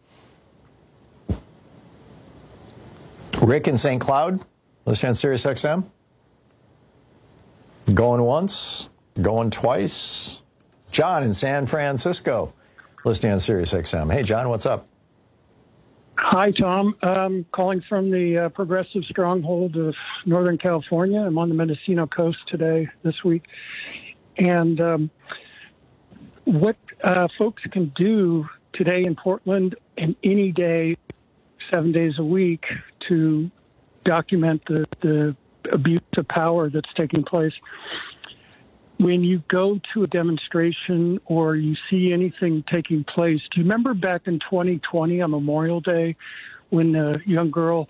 Rick in St. Cloud, listening on Sirius XM. Going once, going twice. John in San Francisco, listening on Sirius XM. Hey, John, what's up? Hi, Tom. Calling from the progressive stronghold of Northern California. I'm on the Mendocino coast this week. And what folks can do today in Portland and any day, 7 days a week, to document the abuse of power that's taking place. When you go to a demonstration or you see anything taking place, do you remember back in 2020 on Memorial Day when a young girl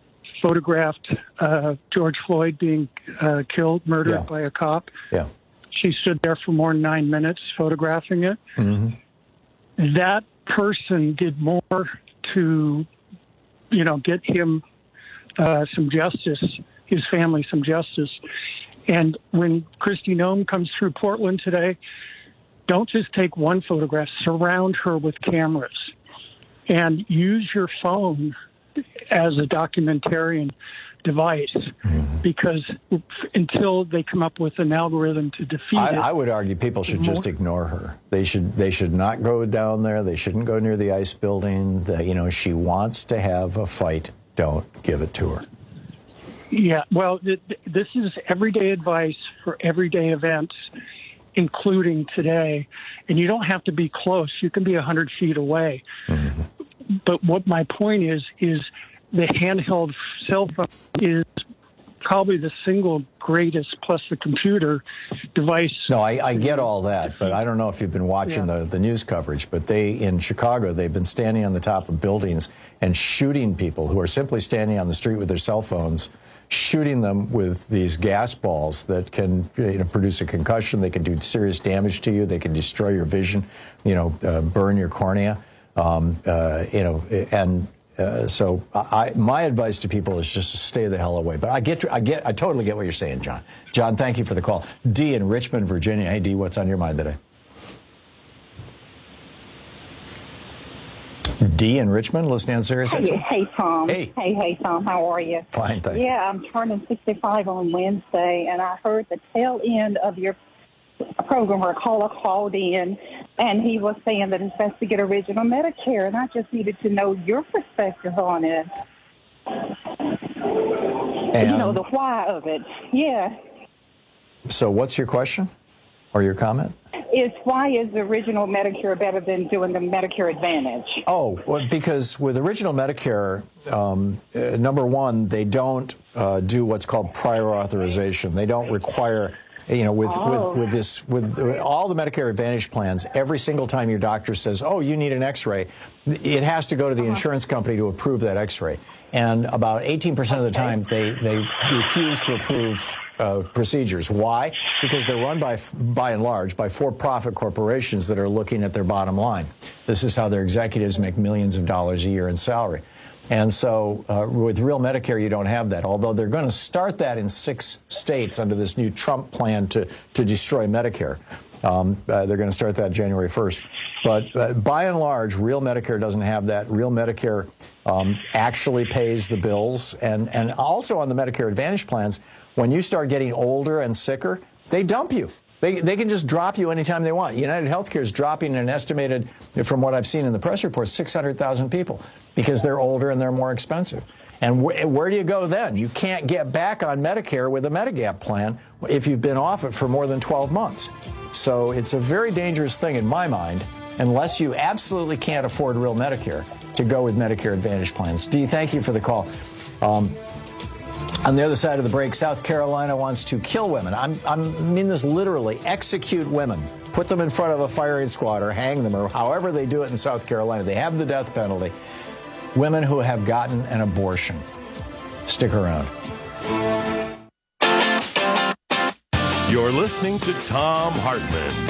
photographed George Floyd being murdered by a cop? Yeah. She stood there for more than 9 minutes photographing it. Mm-hmm. That person did more to, get him some justice, his family some justice. And when Kristi Noem comes through Portland today, don't just take one photograph, surround her with cameras and use your phone as a documentarian device, because until they come up with an algorithm to defeat it. I would argue people should just ignore her. They should not go down there. They shouldn't go near the ICE building. She wants to have a fight. Don't give it to her. Yeah, well, this is everyday advice for everyday events, including today. And you don't have to be close. You can be 100 feet away. Mm-hmm. But what my point is the handheld cell phone is probably the single greatest, plus the computer device. No, I get all that, but I don't know if you've been watching the news coverage, but in Chicago, they've been standing on the top of buildings and shooting people who are simply standing on the street with their cell phones, shooting them with these gas balls that can produce a concussion. They can do serious damage to you. They can destroy your vision, burn your cornea, So my advice to people is just to stay the hell away. But I totally get what you're saying, John. John, thank you for the call. Dee in Richmond, Virginia. Hey, Dee, what's on your mind today? Dee in Richmond, listening on Sirius XM. Hey, Tom. Hey, Tom. How are you? Fine, thank you. Yeah, I'm turning 65 on Wednesday, and I heard the tail end of your program where a caller called in, and he was saying that it's best to get original Medicare, and I just needed to know your perspective on it. And the why of it. Yeah. So what's your question or your comment? Why is the original Medicare better than doing the Medicare Advantage? Oh, well, because with original Medicare, number one, they don't do what's called prior authorization. They don't require, with all the Medicare Advantage plans, every single time your doctor says, oh, you need an X-ray, it has to go to the insurance company to approve that X-ray. And about 18% of the time, they refuse to approve procedures. Why? Because they're run by and large by for-profit corporations that are looking at their bottom line. This is how their executives make millions of dollars a year in salary. And so with Real Medicare, you don't have that, although they're going to start that in 6 states under this new Trump plan to destroy Medicare. They're going to start that January 1st. But by and large, Real Medicare doesn't have that. Real Medicare actually pays the bills. And also on the Medicare Advantage plans, when you start getting older and sicker, they dump you. They can just drop you anytime they want. United Healthcare is dropping an estimated, from what I've seen in the press reports, 600,000 people because they're older and they're more expensive. And where do you go then? You can't get back on Medicare with a Medigap plan if you've been off it for more than 12 months. So it's a very dangerous thing in my mind, unless you absolutely can't afford Real Medicare, to go with Medicare Advantage plans. Dee, thank you for the call. On the other side of the break, South Carolina wants to kill women. I mean this literally, execute women. Put them in front of a firing squad or hang them, or however they do it in South Carolina. They have the death penalty. Women who have gotten an abortion. Stick around. You're listening to Thom Hartmann.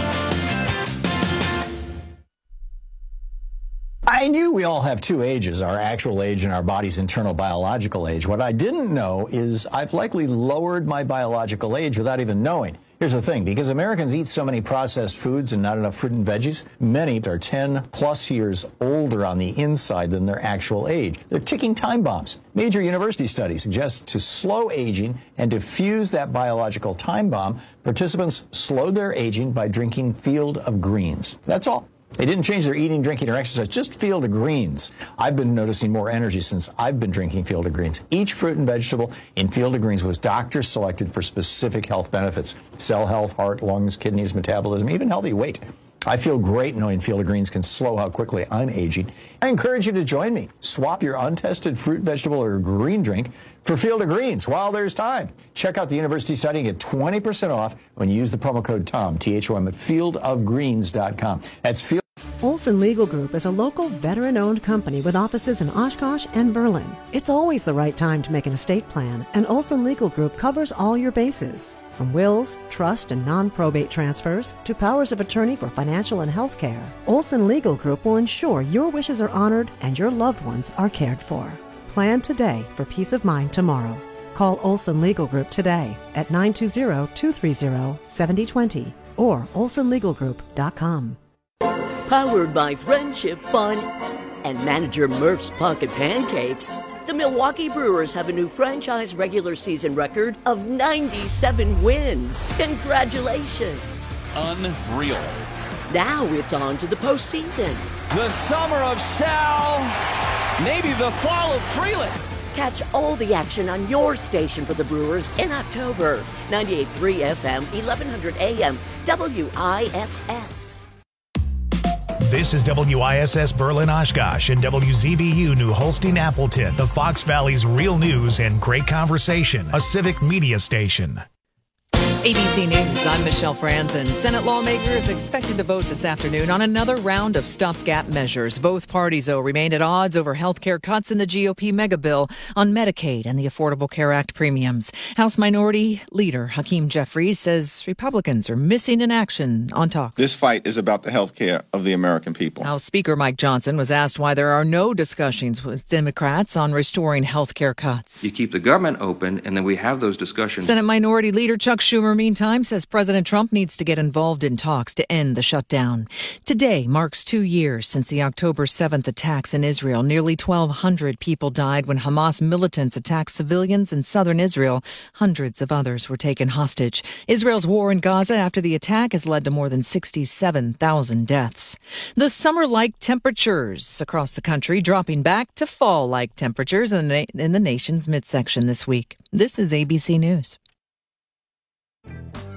I knew we all have 2 ages, our actual age and our body's internal biological age. What I didn't know is I've likely lowered my biological age without even knowing. Here's the thing, because Americans eat so many processed foods and not enough fruit and veggies, many are 10 plus years older on the inside than their actual age. They're ticking time bombs. Major university studies suggest to slow aging and defuse that biological time bomb, participants slowed their aging by drinking Field of Greens. That's all. They didn't change their eating, drinking, or exercise, just Field of Greens. I've been noticing more energy since I've been drinking Field of Greens. Each fruit and vegetable in Field of Greens was doctor selected for specific health benefits: cell health, heart, lungs, kidneys, metabolism, even healthy weight. I feel great knowing Field of Greens can slow how quickly I'm aging. I encourage you to join me. Swap your untested fruit, vegetable, or green drink for Field of Greens while there's time. Check out the university study and get 20% off when you use the promo code TOM, T-H-O-M, at fieldofgreens.com. That's Olson Legal Group is a local veteran-owned company with offices in Oshkosh and Berlin. It's always the right time to make an estate plan, and Olson Legal Group covers all your bases. From wills, trust, and non-probate transfers to powers of attorney for financial and health care, Olson Legal Group will ensure your wishes are honored and your loved ones are cared for. Plan today for peace of mind tomorrow. Call Olson Legal Group today at 920-230-7020 or olsonlegalgroup.com. Powered by Friendship Fun and manager Murph's Pocket Pancakes, the Milwaukee Brewers have a new franchise regular season record of 97 wins. Congratulations. Unreal. Now it's on to the postseason. The summer of Sal, maybe the fall of Freeland. Catch all the action on your station for the Brewers in October. 98.3 FM, 1100 AM, WISS. This is WISS Berlin Oshkosh and WZBU New Holstein Appleton, the Fox Valley's real news and great conversation, a civic media station. ABC News, I'm Michelle Franzen. Senate lawmakers expected to vote this afternoon on another round of stopgap measures. Both parties, though, remained at odds over health care cuts in the GOP mega bill on Medicaid and the Affordable Care Act premiums. House Minority Leader Hakeem Jeffries says Republicans are missing in action on talks. This fight is about the health care of the American people. House Speaker Mike Johnson was asked why there are no discussions with Democrats on restoring health care cuts. You keep the government open, and then we have those discussions. Senate Minority Leader Chuck Schumer, meantime, says President Trump needs to get involved in talks to end the shutdown. Today marks 2 years since the October 7th attacks in Israel. Nearly 1,200 people died when Hamas militants attacked civilians in southern Israel. Hundreds of others were taken hostage. Israel's war in Gaza after the attack has led to more than 67,000 deaths. The summer-like temperatures across the country dropping back to fall-like temperatures in the nation's midsection this week. This is ABC News.